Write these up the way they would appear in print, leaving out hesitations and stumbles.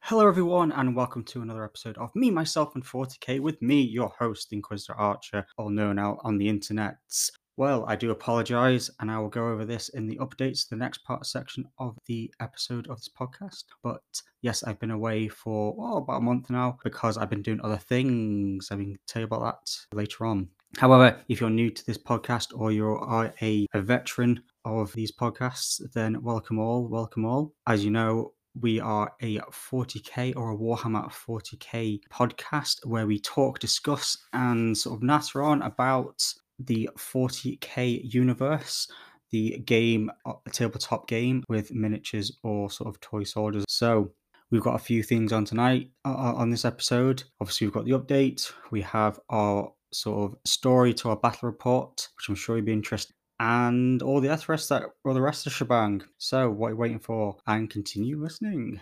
Hello, everyone, and welcome to another episode of Me, Myself, and 40k with me, your host, Inquisitor Archer, all known out on the internet. Well, I do apologize, and I will go over this in the updates, the next part section of the episode of this podcast. But yes, I've been away for about a month now because I've been doing other things. I will tell you about that later on. However, if you're new to this podcast or you are a veteran of these podcasts, then welcome all, welcome all. As you know, we are a 40k or a Warhammer 40k podcast where we talk, discuss, and sort of natter on about the 40k universe, the game, a tabletop game with miniatures or sort of toy soldiers. So we've got a few things on tonight on this episode. Obviously, we've got the update. We have our sort of story to our battle report, which I'm sure you'll be interested in, and all the rest of the shebang. So, what are you waiting for? And continue listening.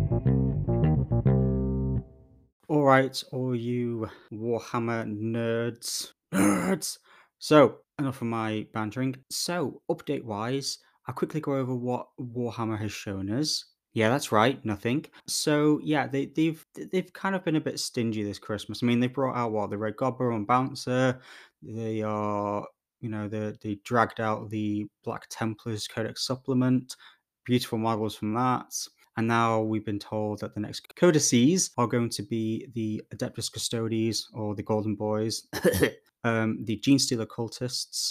All right, all you Warhammer nerds. So, enough of my bantering. So, update-wise, I'll quickly go over what Warhammer has shown us. Yeah, that's right, nothing. So, yeah, they've kind of been a bit stingy this Christmas. I mean, they brought out the Red Goblin and Bouncer. They are, they dragged out the Black Templars Codex supplement. Beautiful models from that. And now we've been told that the next codices are going to be the Adeptus Custodes, or the Golden Boys, the Genestealer Cultists,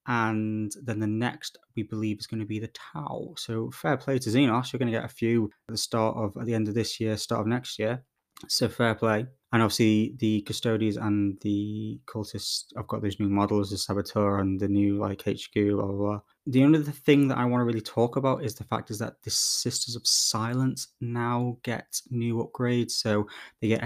and then the next we believe is going to be the Tau. So fair play to Xenos. You're going to get a few at the end of this year, start of next year. So fair play. And obviously the Custodes and the Cultists, I've got those new models, the Saboteur and the new HQ, blah, blah, blah. The only other thing that I want to really talk about is the fact is that the Sisters of Silence now get new upgrades. So they get a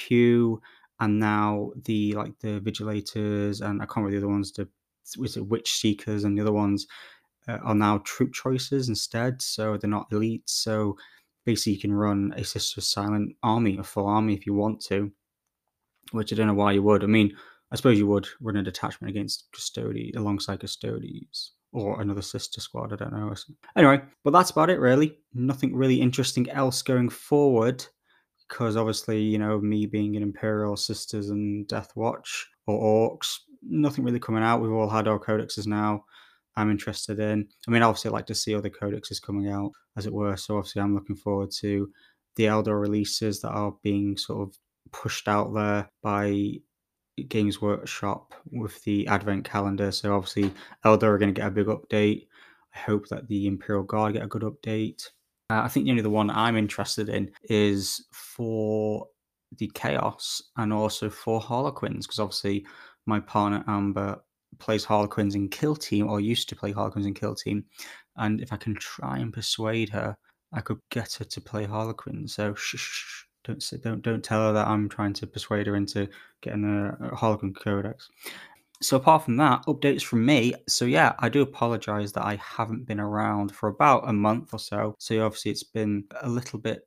HQ, and now the Vigilators, and I can't remember the other ones, Witch Seekers, and the other ones are now troop choices instead. So they're not elite. So basically you can run a Sisters of Silent army, a full army if you want to, which I don't know why you would. I mean, I suppose you would run a detachment against alongside Custodes, or another sister squad, I don't know. Anyway, but that's about it really. Nothing really interesting else going forward, because obviously, me being an Imperial Sisters and Death Watch or Orcs, nothing really coming out. We've all had our codexes now. I'm interested in. I mean, obviously, I'd like to see other codexes coming out, as it were. So obviously, I'm looking forward to the Eldor releases that are being sort of pushed out there by Games Workshop with the Advent calendar. So obviously, Eldor are going to get a big update. I hope that the Imperial Guard get a good update. I think the only the one I'm interested in is for the Chaos and also for Harlequins, because obviously my partner Amber plays Harlequins in Kill Team, or used to play Harlequins in Kill Team, and if I can try and persuade her, I could get her to play Harlequins. So shh, don't tell her that I'm trying to persuade her into getting a Harlequin Codex. So apart from that, updates from me. So yeah, I do apologize that I haven't been around for about a month or so. So obviously it's been I'm a little bit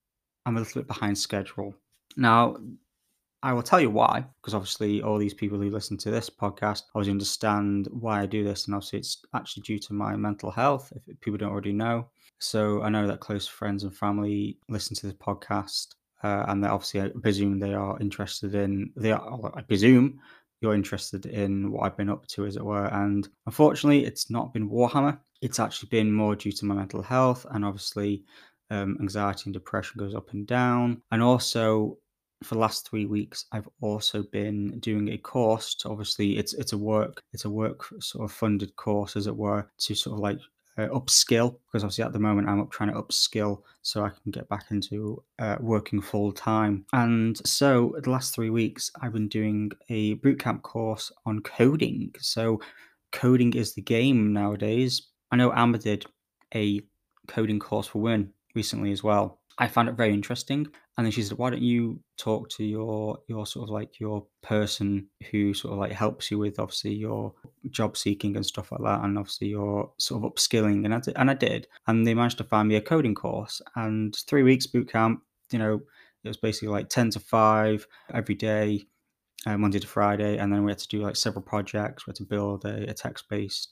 behind schedule. Now, I will tell you why, because obviously all these people who listen to this podcast always understand why I do this, and obviously it's actually due to my mental health, if people don't already know. So I know that close friends and family listen to this podcast, and obviously I presume they are interested in, I presume you're interested in what I've been up to, as it were. And unfortunately, it's not been Warhammer. It's actually been more due to my mental health, and obviously anxiety and depression goes up and down. And also, for the last 3 weeks, I've also been doing a course. Obviously, it's a work sort of funded course, as it were, to sort of upskill, because obviously at the moment I'm trying to upskill so I can get back into working full time. And so the last 3 weeks I've been doing a bootcamp course on coding. So coding is the game nowadays. I know Amber did a coding course for women recently as well. I found it very interesting. And then she said, why don't you talk to your sort of your person who sort of helps you with obviously your job seeking and stuff like that, and obviously your sort of upskilling. And I did. And they managed to find me a coding course, and 3 weeks boot camp, it was basically 10 to 5 every day, Monday to Friday, and then we had to do several projects. We had to build a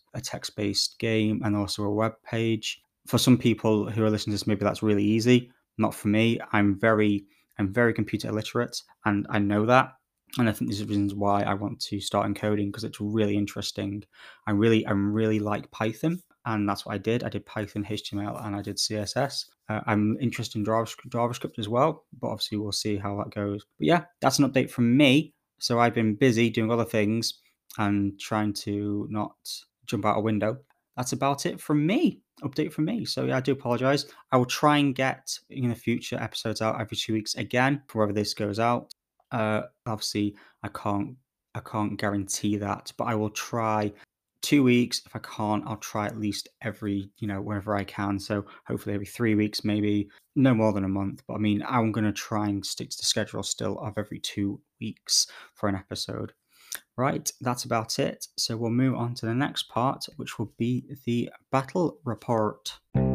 text-based game and also a web page. For some people who are listening to this, maybe that's really easy. not for me. I'm very computer illiterate, and I know that. And I think this is reasons why I want to start encoding because it's really interesting. I really like Python, and that's what I did. I did Python, HTML, and I did CSS. I'm interested in JavaScript as well, but obviously we'll see how that goes. But yeah, that's an update from me. So I've been busy doing other things and trying to not jump out a window. That's about it from me. Update from me. So yeah, I do apologize. I will try and get the future episodes out every 2 weeks again, wherever this goes out. Obviously, I can't guarantee that, but I will try 2 weeks. If I can't, I'll try at least every whenever I can. So hopefully every 3 weeks, maybe no more than a month. But I mean, I'm gonna try and stick to the schedule still of every 2 weeks for an episode. Right, that's about it. So we'll move on to the next part, which will be the battle report.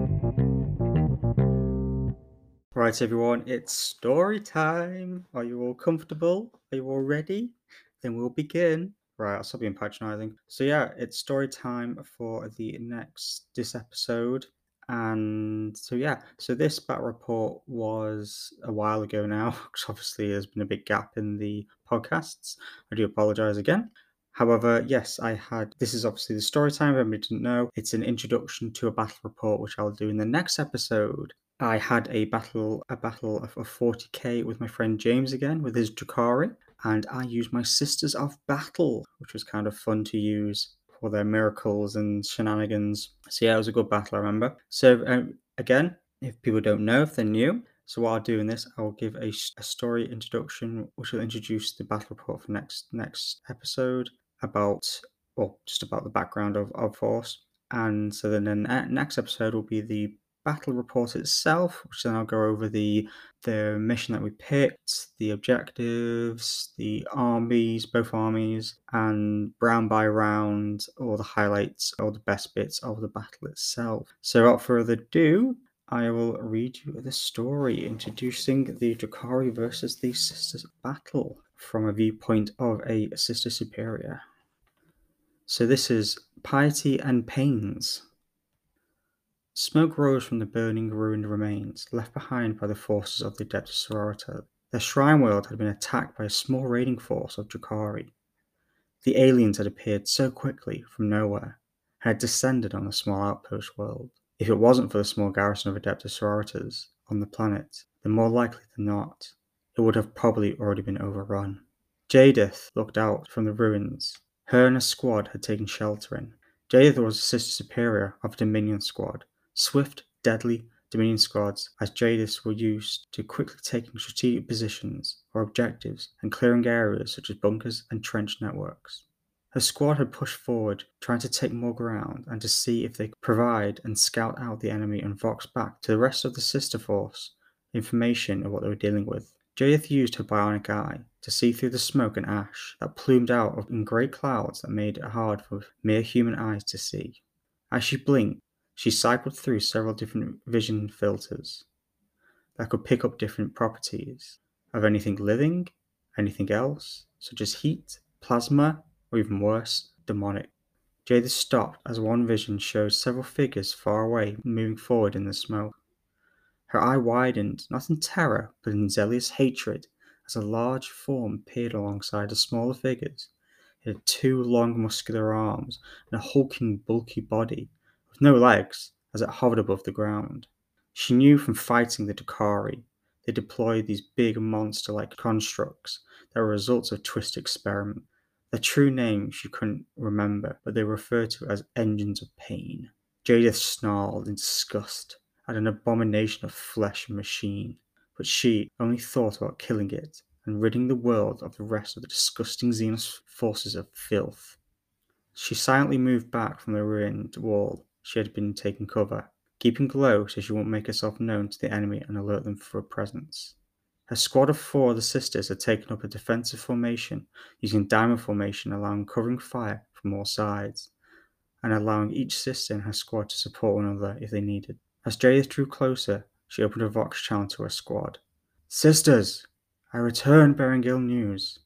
Right, everyone, it's story time. Are you all comfortable? Are you all ready? Then we'll begin. Right, I'll stop being patronizing. So yeah, it's story time for this episode. And so yeah, so this battle report was a while ago now, because obviously there's been a big gap in the podcasts. I do apologize again. However, yes, this is obviously the story time. If anybody didn't know, it's an introduction to a battle report, which I'll do in the next episode. I had a battle of 40k with my friend James again with his Drukhari, and I used my Sisters of Battle, which was kind of fun to use for their miracles and shenanigans. So yeah, it was a good battle, I remember. So again, if people don't know, if they're new, so what I'll do in this, I will give a story introduction, which will introduce the battle report for next episode just about the background of Force. And so then the next episode will be the battle report itself, which then I'll go over the mission that we picked, the objectives, the armies, both armies, and round by round, all the highlights, all the best bits of the battle itself. So without further ado, I will read you the story introducing the Drukhari versus the Sisters battle from a viewpoint of a Sister Superior. So this is Piety and Pains. Smoke rose from the burning, ruined remains left behind by the forces of the Adeptus Sororitas. Their shrine world had been attacked by a small raiding force of Drukhari. The aliens had appeared so quickly from nowhere and had descended on the small outpost world. If it wasn't for the small garrison of Adeptus Sororitas on the planet, then more likely than not, it would have probably already been overrun. Jadith looked out from the ruins. Her and a squad had taken shelter in. Jadith was a Sister Superior of a Dominion squad. Swift, deadly Dominion squads, as Jadiths were used to quickly taking strategic positions or objectives and clearing areas such as bunkers and trench networks. Her squad had pushed forward, trying to take more ground and to see if they could provide and scout out the enemy and vox back to the rest of the sister force information of what they were dealing with. Jadith used her bionic eye to see through the smoke and ash that plumed out in grey clouds that made it hard for mere human eyes to see. As she blinked, she cycled through several different vision filters that could pick up different properties of anything living, anything else, such as heat, plasma, or even worse, demonic. Jadith stopped as one vision showed several figures far away moving forward in the smoke. Her eye widened, not in terror, but in zealous hatred, as a large form appeared alongside the smaller figures. It had 2 long muscular arms and a hulking, bulky body, with no legs, as it hovered above the ground. She knew from fighting the Drukhari they deployed these big monster-like constructs that were results of twisted experiment. Their true name she couldn't remember, but they were referred to as engines of pain. Jadith snarled in disgust at an abomination of flesh and machine, but she only thought about killing it and ridding the world of the rest of the disgusting Xenos forces of filth. She silently moved back from the ruined wall she had been taking cover, keeping low so she wouldn't make herself known to the enemy and alert them for her presence. Her squad of 4 other sisters had taken up a defensive formation, using diamond formation, allowing covering fire from all sides, and allowing each sister in her squad to support one another if they needed. As Jadith drew closer, she opened a vox channel to her squad. "Sisters, I return bearing ill news.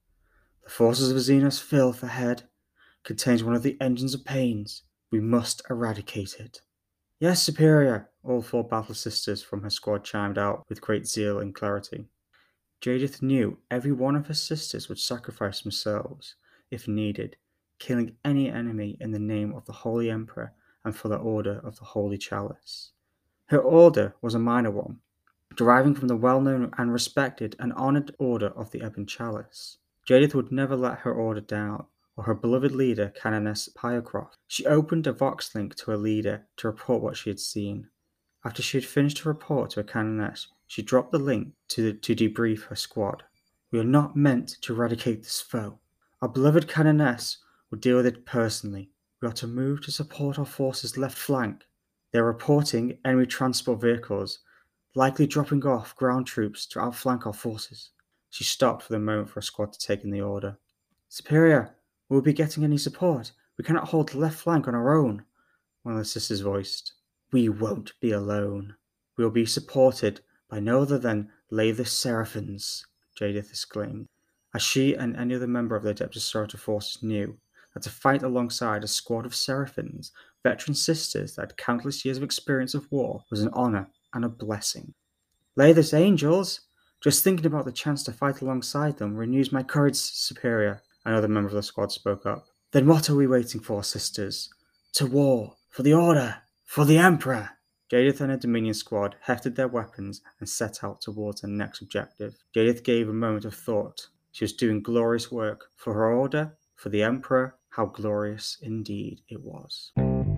The forces of Xenos filth ahead contains one of the engines of pains. We must eradicate it." Yes, Superior! All four battle sisters from her squad chimed out with great zeal and clarity. Jadith knew every one of her sisters would sacrifice themselves, if needed, killing any enemy in the name of the Holy Emperor and for the Order of the Holy Chalice. Her order was a minor one, deriving from the well-known and respected and honoured Order of the Ebon Chalice. Jadith would never let her order down, or her beloved leader, Canoness Pyocroft. She opened a Vox link to her leader to report what she had seen. After she had finished her report to her Canoness, she dropped the link to debrief her squad. We are not meant to eradicate this foe. Our beloved Canoness will deal with it personally. We are to move to support our forces' left flank. They are reporting enemy transport vehicles, likely dropping off ground troops to outflank our forces. She stopped for the moment for her squad to take in the order. Superior, will we be getting any support? We cannot hold the left flank on our own, one of the sisters voiced. We won't be alone. We will be supported by no other than Lather Seraphins, Jadith exclaimed, as she and any other member of the Adeptus Sorority forces knew that to fight alongside a squad of Seraphins, veteran sisters that had countless years of experience of war, was an honor and a blessing. Lather's angels! Just thinking about the chance to fight alongside them renews my courage, Superior, another member of the squad spoke up. Then what are we waiting for, sisters? To war! For the Order! For the Emperor! Jadith and her Dominion squad hefted their weapons and set out towards their next objective. Jadith gave a moment of thought. She was doing glorious work for her Order, for the Emperor. How glorious indeed it was.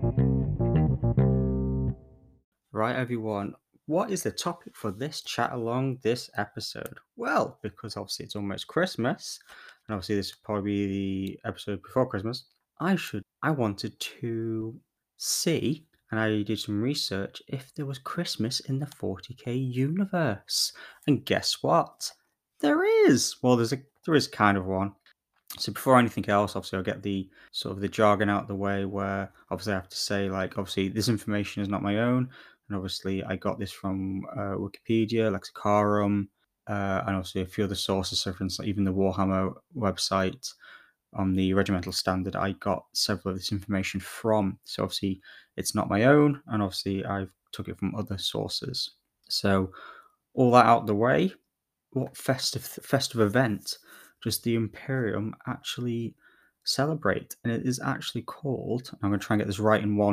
Right, everyone, what is the topic for this chat along this episode? Well, because obviously it's almost Christmas, and obviously this will probably be the episode before Christmas, I wanted to see, and I did some research, if there was Christmas in the 40k universe. And guess what? There is! Well, there is kind of one. So before anything else, obviously I'll get the sort of the jargon out of the way, where obviously I have to say, like, obviously this information is not my own, and obviously I got this from Wikipedia, Lexicarum, and obviously a few other sources. So for instance, even the Warhammer website on the regimental standard, I got several of this information from. So obviously it's not my own, and obviously I've took it from other sources. So all that out of the way, what festive event does the Imperium actually celebrate? And it is actually called, I'm going to try and get this right in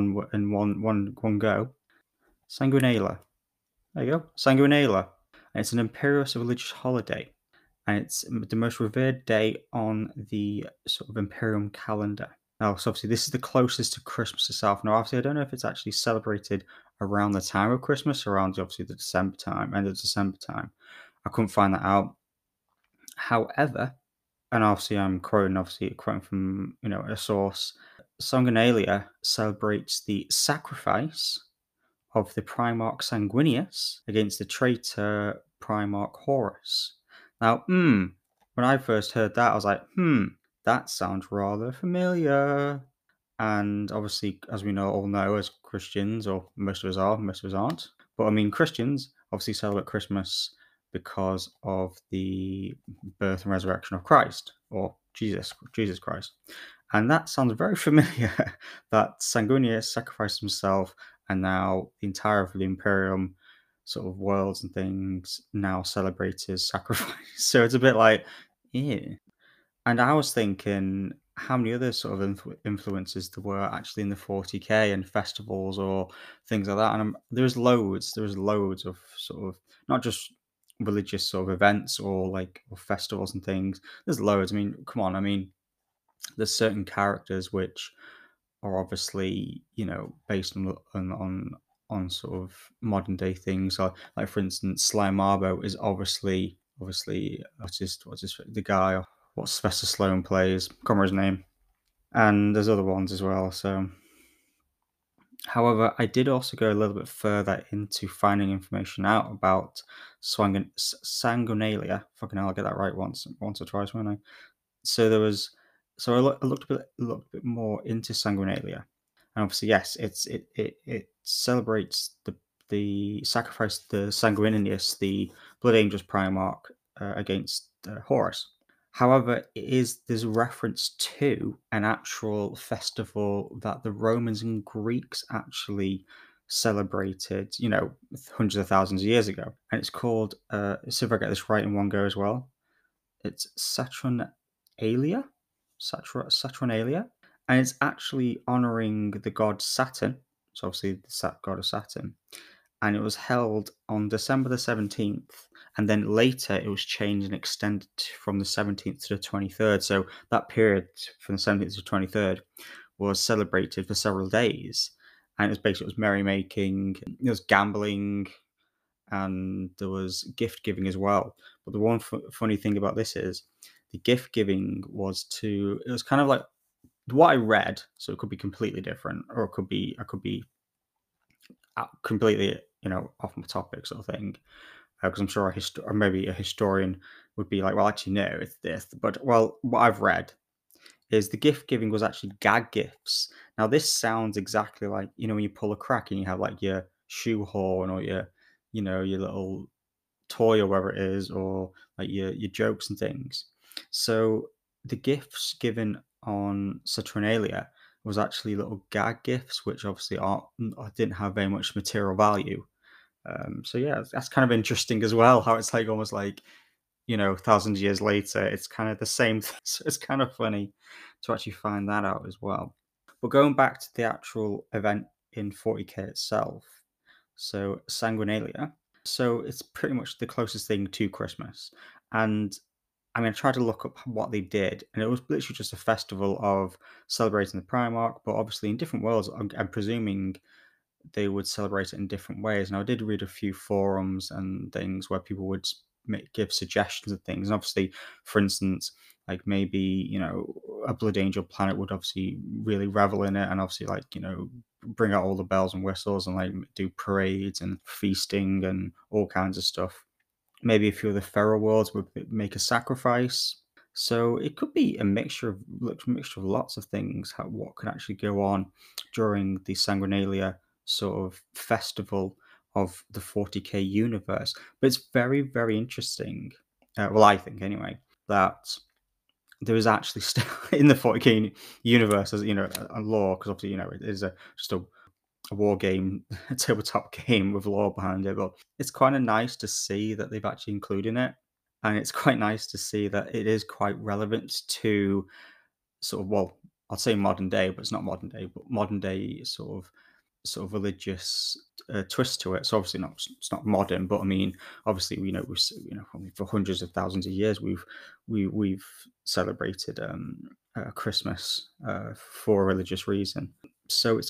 one go, Sanguinalia. There you go, Sanguinalia. And it's an imperious religious holiday, and it's the most revered day on the sort of Imperium calendar. Now, so obviously this is the closest to Christmas itself. Now, obviously I don't know if it's actually celebrated around the time of Christmas, around obviously the December time, end of December time. I couldn't find that out. However, and obviously I'm quoting from a source, Sanguinalia celebrates the sacrifice of the Primarch Sanguinius against the traitor Primarch Horus. Now, when I first heard that, I was like, that sounds rather familiar. And obviously, as we all know, as Christians, or most of us are, most of us aren't. But I mean, Christians obviously celebrate Christmas because of the birth and resurrection of Christ, or Jesus Christ. And that sounds very familiar, that Sanguinius sacrificed himself, and now the entire of the Imperium sort of worlds and things now celebrate his sacrifice. So it's a bit like, yeah. And I was thinking how many other sort of influences there were actually in the 40k and festivals or things like that. And there's loads. There's loads of sort of not just religious sort of events or festivals and things. There's loads. I mean, come on. I mean, there's certain characters which are obviously based on sort of modern day things. Like for instance, Sly Marbo is obviously what's his the guy what Sylvester Stallone plays. Can't remember his name. And there's other ones as well. So, however, I did also go a little bit further into finding information out about Sanguinalia. Fucking hell, I'll get that right once or twice, won't I? So I looked a bit more into Sanguinalia, and obviously, yes, it celebrates the sacrifice of the Sanguinius, the Blood Angels Primarch, against Horus. However, there's a reference to an actual festival that the Romans and Greeks actually celebrated, hundreds of thousands of years ago. And it's called, see if I get this right in one go as well. It's Saturnalia, Saturnalia, and it's actually honoring the god Saturn. So obviously the god of Saturn, and it was held on December the 17th. And then later it was changed and extended from the 17th to the 23rd. So that period from the 17th to the 23rd was celebrated for several days. And it was merrymaking, there was gambling, and there was gift giving as well. But the one funny thing about this is the gift giving it was kind of like what I read, so it could be completely different, or I could be completely, off my topic sort of thing. Because I'm sure or maybe a historian would be like, well, actually, no, it's this. But well, what I've read is the gift giving was actually gag gifts. Now, this sounds exactly like when you pull a crack and you have like your shoehorn or your little toy or whatever it is, or like your jokes and things. So the gifts given on Saturnalia was actually little gag gifts, which obviously didn't have very much material value. So yeah, that's kind of interesting as well. How it's like almost like thousands of years later, it's kind of the same. So it's kind of funny to actually find that out as well. But going back to the actual event in 40k itself, so Sanguinalia. So it's pretty much the closest thing to Christmas. And I mean, I tried to look up what they did, and it was literally just a festival of celebrating the Primarch, but obviously in different worlds. I'm presuming they would celebrate it in different ways. And I did read a few forums and things where people would give suggestions of things. And obviously, for instance, like maybe a Blood Angel planet would obviously really revel in it, and obviously bring out all the bells and whistles and like do parades and feasting and all kinds of stuff. Maybe a few of the feral worlds would make a sacrifice. So it could be a mixture of lots of things. What could actually go on during the Sanguinalia sort of festival of the 40k universe? But it's very, very interesting. Well, I think anyway that there is actually still in the 40k universe, as a lore, because obviously it is just a war game, a tabletop game with lore behind it. But it's kind of nice to see that they've actually included it, and it's quite nice to see that it is quite relevant to sort of, well, I'd say modern day, but it's not modern day, but modern day sort of religious twist to it. So obviously not it's not modern, but I mean, obviously for hundreds of thousands of years we've celebrated Christmas for a religious reason. So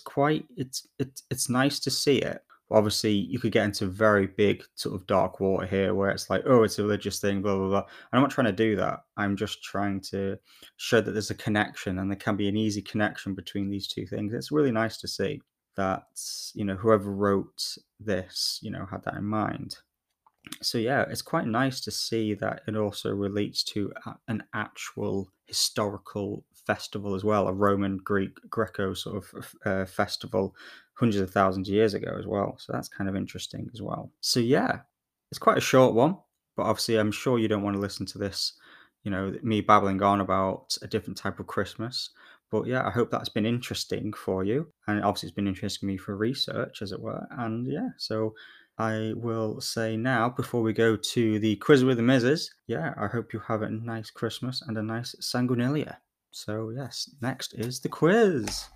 it's nice to see it. Obviously, you could get into very big sort of dark water here, where it's like, oh, it's a religious thing, blah blah blah. And I'm not trying to do that. I'm just trying to show that there's a connection, and there can be an easy connection between these two things. It's really nice to see that whoever wrote this had that in mind. So yeah, it's quite nice to see that it also relates to an actual historical festival as well, a Roman Greek Greco sort of festival hundreds of thousands of years ago as well. So that's kind of interesting as well. So yeah, it's quite a short one, but obviously I'm sure you don't want to listen to this, me babbling on about a different type of Christmas. But yeah, I hope that's been interesting for you. And obviously it's been interesting me for research, as it were. And yeah, so I will say now, before we go to the quiz with the Mrs. Yeah, I hope you have a nice Christmas and a nice Sanguinalia. So yes, next is the quiz.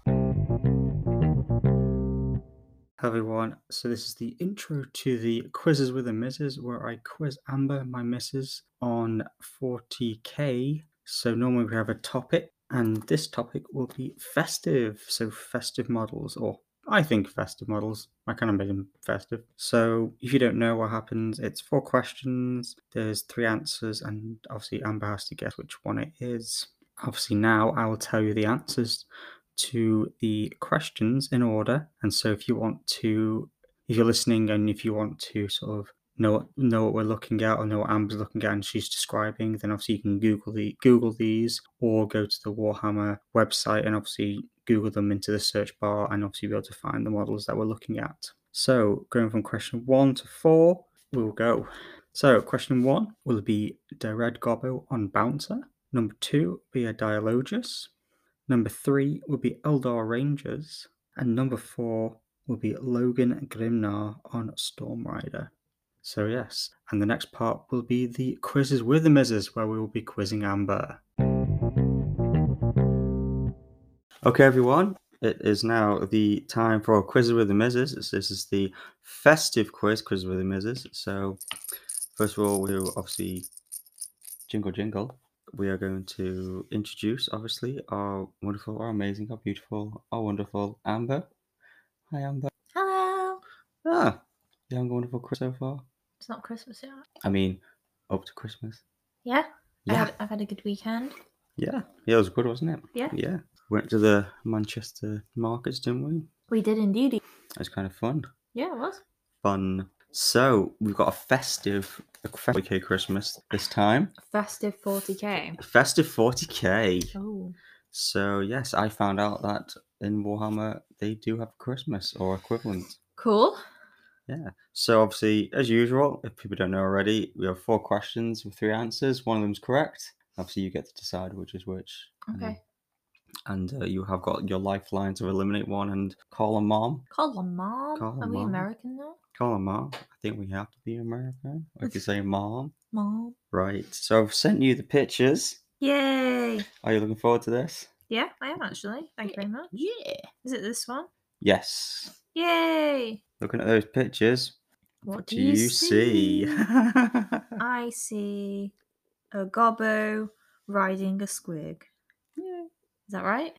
Hello everyone, so this is the intro to the Quizzes with the Mrs. where I quiz Amber, my missus, on 40k. So normally we have a topic, and this topic will be festive, so festive models, or I think festive models. I kind of made them festive. So if you don't know what happens, it's 4 questions, there's 3 answers, and obviously Amber has to guess which one it is. Obviously now I will tell you the answers to the questions in order. And so if you're listening and if you want to sort of know what we're looking at or know what Amber's looking at and she's describing, then obviously you can Google these or go to the Warhammer website and obviously Google them into the search bar and obviously be able to find the models that we're looking at. So going from question 1 to 4, we'll go. So question 1 will be Red Gobbo on Bouncer. Number 2 will be a Dialogus. Number 3 would be Eldar Rangers, and number 4 will be Logan Grimnar on Storm Rider. So yes, and the next part will be the quizzes with the Mizzes, where we will be quizzing Amber. Okay, everyone, it is now the time for quizzes with the Mizzes. This is the festive quiz with the Mizzes. So first of all, we'll obviously jingle. We are going to introduce, obviously, our wonderful, our amazing, our beautiful, our wonderful Amber. Hi, Amber. Hello. You having a wonderful Christmas so far? It's not Christmas yet. I mean, up to Christmas. Yeah. Yeah. I've had a good weekend. Yeah, it was good, wasn't it? Yeah. Yeah. Went to the Manchester markets, didn't we? We did indeed. It was kind of fun. Yeah, it was. Fun. So we've got a festive 40k Christmas this time. Festive 40k. Festive 40k. Oh. So yes, I found out that in Warhammer they do have Christmas or equivalent. Cool. Yeah. So obviously, as usual, if people don't know already, we have 4 questions with 3 answers. One of them's correct. Obviously, you get to decide which is which. Okay. And you have got your lifeline to eliminate one and call a mom. Call a mom? Call a Are we mom. American now? Call a mom. I think we have to be American. If you say mom. Mom. Right. So I've sent you the pictures. Yay. Are you looking forward to this? Yeah, I am actually. Thank you very much. Yeah. Is it this one? Yes. Yay. Looking at those pictures. What do you see? I I see a gobbo riding a squig. Yeah. Is that right?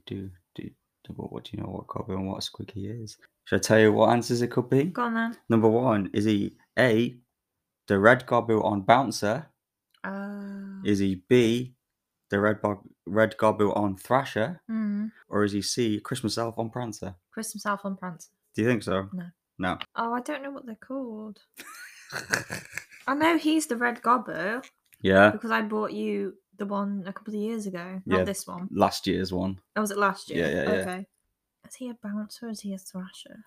What do you know what gobbo and what squig he is? Should I tell you what answers it could be? Go on then. Number 1, is he A, the red gobbo on Bouncer? Is he B, the red gobbo on Thrasher? Or is he C, Christmas Elf on Prancer? Christmas Elf on Prancer. Do you think so? No. No. Oh, I don't know what they're called. I know he's the red gobbo Yeah. because I bought you the one a couple of years ago. Not Yeah. this one. Last year's one. Oh, was it last year? Yeah. Okay. Is he a bouncer or is he a thrasher?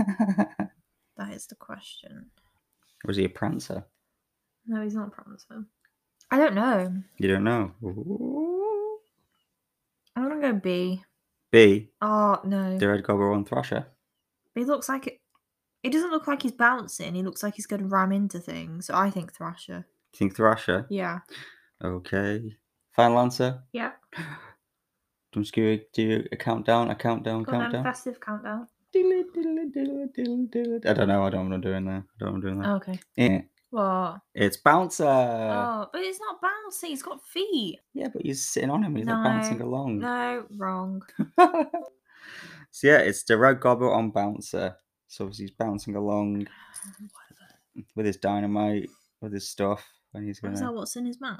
That is the question. Or is he a Prancer? No, he's not a prancer. I don't know. You don't know? Ooh. I'm going to go B. B? Oh, no. The red gobbo on Thrasher? He looks like it. He doesn't look like he's bouncing. He looks like he's going to ram into things. So I think Thrasher. You think Thrasher? Yeah. Okay. Final answer? Yeah. Do you do a countdown? Go on, festive countdown. I don't know. I don't know what I'm doing there. Okay. Yeah. What? It's Bouncer. Oh, but it's not bouncing. He's got feet. Yeah, but he's sitting on him. He's like bouncing along. No, wrong. So yeah, it's the red gobbo on Bouncer. So he's bouncing along with his dynamite, with his stuff, and he's gonna. Is that what's in his mouth?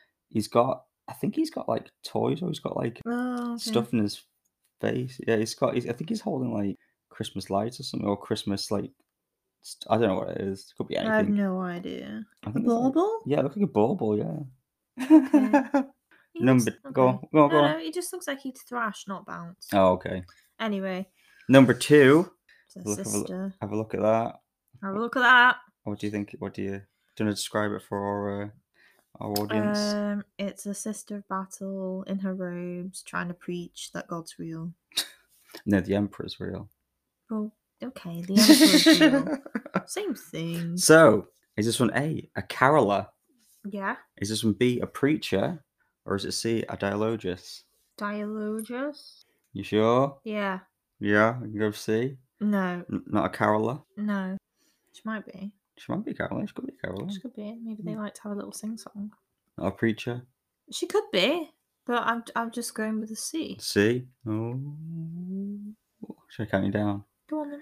I think he's got like toys, or he's got like stuff in his face. Yeah, I think he's holding like Christmas lights or something, or Christmas like. I don't know what it is. It could be anything. I have no idea. I think a bauble? Yeah, it looks like a bauble. Yeah. Okay. Go on. No, he just looks like he'd thrash, not bounce. Oh, okay. Anyway. Number 2. Sister. Have a look at that. Have a look at that. What do you think? Do you want to describe it for our audience? It's a sister of battle in her robes trying to preach that God's real. No, the Emperor's real. Well, okay, the Emperor's real. Same thing. So, is this one A, a caroller? Yeah. Is this one B, a preacher? Or is it C, a dialogus? Dialogus? You sure? Yeah. Yeah, you can go C? No. Not a caroller? No. She might be. She might be a caroller. She could be a caroller. She could be. Maybe they like to have a little sing-song. Not a preacher? She could be, but I'm just going with a C. C? Oh. Should I count you down? Go on then.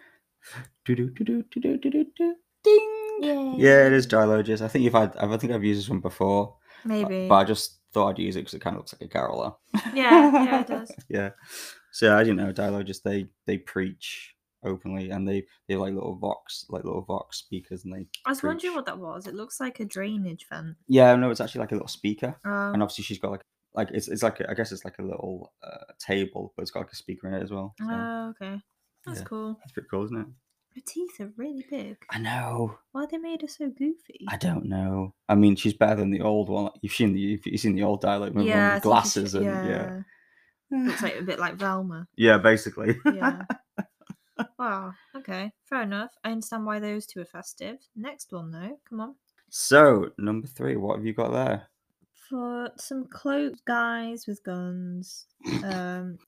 Ding! Yay. Yeah, it is Dialogus. I think I've used this one before. Maybe. But I just thought I'd use it because it kind of looks like a caroller. Yeah, it does. Yeah. So I didn't know Dialogus. They preach openly, and they have like little vox speakers, and they. I was wondering what that was. It looks like a drainage vent. Yeah, no, it's actually like a little speaker, and obviously she's got like it's like I guess it's like a little table, but it's got like a speaker in it as well. So. Oh, okay. That's cool. That's pretty cool, isn't it? Her teeth are really big. I know. Why they made her so goofy? I don't know. I mean, she's better than the old one. You've seen the old Dialogue with the glasses and yeah. Looks like a bit like Velma. Yeah, basically. Yeah. Wow. Okay. Fair enough. I understand why those two are festive. Next one, though. Come on. So, number 3, what have you got there? For some cloaked guys with guns, and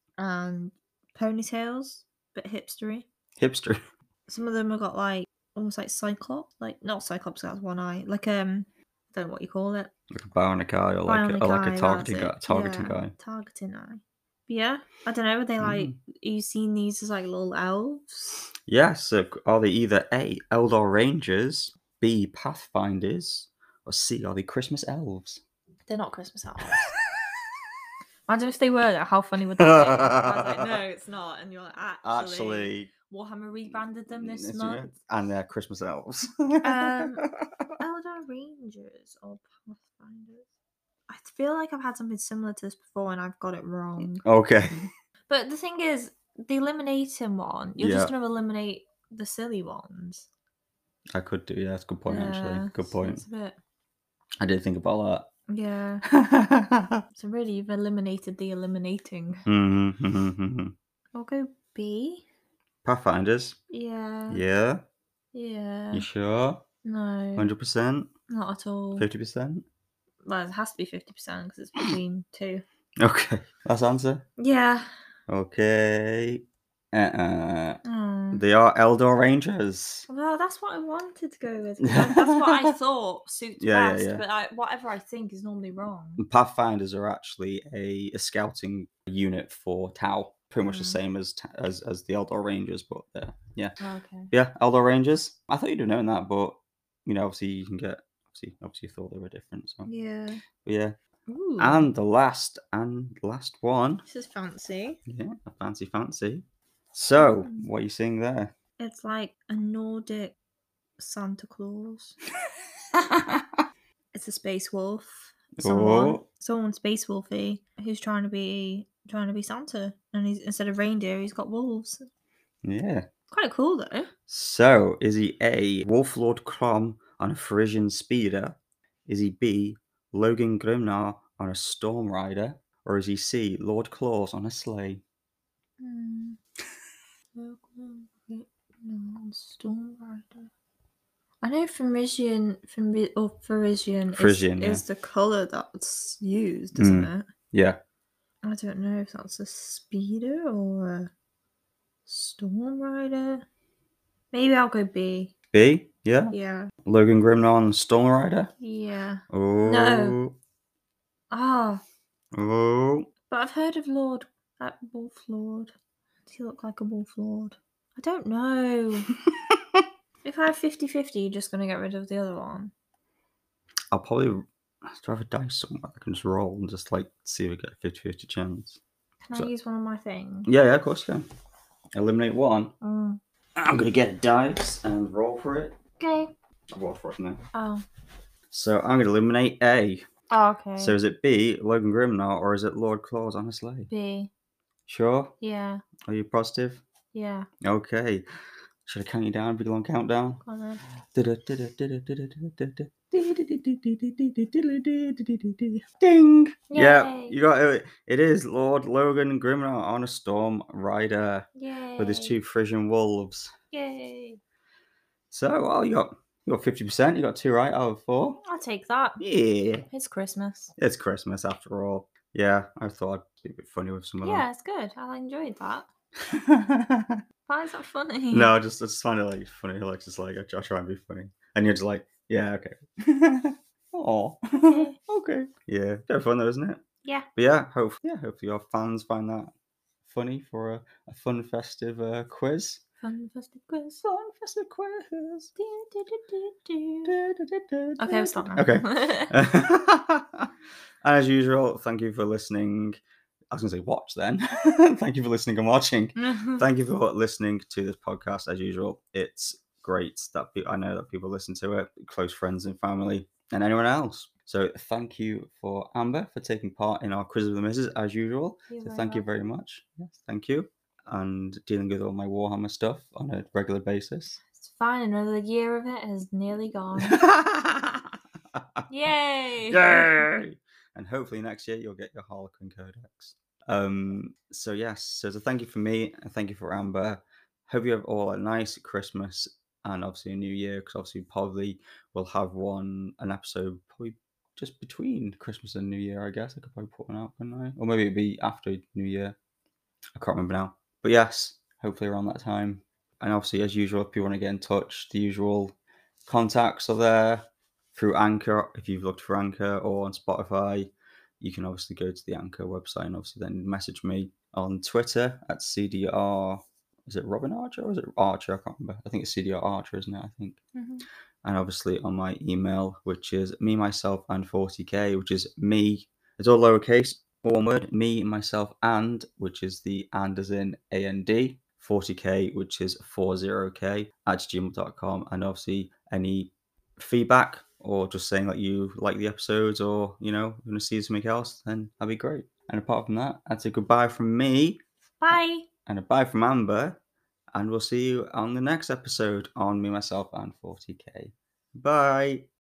ponytails, bit hipstery. Hipster. Some of them have got like almost like cyclops, like not cyclops. That's one eye. Like I don't know what you call it. Like a bionic eye or Bionic like a eye. That's targeting it. guy. Targeting Yeah, guy. targeting eye. But yeah, I don't know. Are they like? Mm. You seen these as like little elves? Yeah, so are they either A, Eldor Rangers, B, Pathfinders, or C, are they Christmas elves? They're not Christmas elves. Imagine if they were. Though, how funny would that be? I was like, no, it's not. And you're like, actually, Warhammer rebranded them this month. And they're Christmas elves. Elder Rangers or Pathfinders. I feel like I've had something similar to this before and I've got it wrong. Okay. But the thing is, the eliminating one, you're just going to eliminate the silly ones. I could do, yeah, that's a good point, actually. Good point. It's a bit... I didn't think about Yeah. that. So really, you've eliminated the eliminating. I'll go B. Pathfinders? Yeah. Yeah? Yeah. You sure? No. 100%? Not at all. 50%? Well, it has to be 50% because it's between two. Okay. Last answer? Yeah. Okay. Oh. They are Eldor Rangers. Well, that's what I wanted to go with. That's what I thought suits best. Yeah. But whatever I think is normally wrong. Pathfinders are actually a scouting unit for Tau. Pretty much the same as the Eldor Rangers, but yeah. Okay. Yeah, Eldor Rangers. I thought you'd have known that, but obviously you can get obviously you thought they were different. So Yeah. but yeah. Ooh. And the last one. This is fancy. Yeah, fancy. So, what are you seeing there? It's like a Nordic Santa Claus. It's a space wolf. Someone space wolfy who's trying to be Santa, and he's instead of reindeer, he's got wolves. Yeah. Quite cool though. So, is he A, Wolflord Crom on a Frisian speeder? Is he B, Logan Grimnar on a Storm Rider? Or is he C, Lord Claus on a sleigh? Storm Rider. I know Frisian is the colour that's used, isn't it? Yeah. I don't know if that's a speeder or a Storm Rider. Maybe I'll go B. B? Yeah? Yeah. Logan Grimnar on Storm Rider? Yeah. Oh. No. Ah. Oh. But I've heard of Wolf Lord. Does he look like a Wolf Lord? I don't know. If I have 50-50, you're just going to get rid of the other one? I'll probably do I have a dice somewhere I can just roll and just see if we get a 50-50 chance. Can I use one of my things? Yeah, of course you can. Eliminate one. I'm going to get a dice and roll for it. Okay. I'll roll for it now. Oh. So I'm going to eliminate A. Oh, okay. So is it B, Logan Grimnar, or is it Lord Claus on a sleigh? B. Sure? Yeah. Are you positive? Yeah. Okay. Should I count you down? Big long countdown? Go on then. Ding! Yay. Yeah, you got it. It is Lord Logan Grimnar on a Storm Rider. Yay. With his 2 Frisian wolves. Yay. So, well, you got 50%. You got 2 right out of 4. I'll take that. Yeah. It's Christmas. It's Christmas after all. Yeah, I thought I'd be a bit funny with some of them. Yeah, it's good. I enjoyed that. Why is that funny? No, I just find it funny. I try and be funny, and you're just like, yeah, okay. Oh, okay. Yeah, they're fun though, isn't it? Yeah. But yeah, hopefully your fans find that funny for a fun festive quiz. Fun festive quiz. Fun festive quiz. Okay, we'll stop now. Okay. As usual, thank you for listening. I was going to say watch then. Thank you for listening and watching. Thank you for listening to this podcast as usual. It's great that I know that people listen to it, close friends and family, and anyone else. So thank you for Amber for taking part in our Quiz of the Misses as usual. So thank you very much. Yes, thank you. And dealing with all my Warhammer stuff on a regular basis. It's fine. Another year of it is nearly gone. Yay! Yay! And hopefully next year you'll get your Harlequin Codex. So yes, so thank you for me and thank you for Amber. hope you have all a nice Christmas and obviously a New Year, because obviously probably we'll have an episode probably just between Christmas and New Year, I guess. I could probably put one out, couldn't I? Or maybe it'd be after New Year. I can't remember now. But yes, hopefully around that time. And obviously, as usual, if you want to get in touch, the usual contacts are there through Anchor. If you've looked for Anchor or on Spotify, you can obviously go to the Anchor website and obviously then message me on Twitter at CDR. Is it Robin Archer or is it Archer? I can't remember. I think it's CDR Archer, isn't it? I think. And obviously on my email, which is me, myself, and 40k, which is me. It's all lowercase, all one word. Me, myself, and, which is the and as in AND. 40k, which is 40k at gmail.com. And obviously any feedback or just saying that you like the episodes or, you want to see something else, then that'd be great. And apart from that, that's a goodbye from me. Bye. And a bye from Amber. And we'll see you on the next episode on Me, Myself, and 40k. Bye.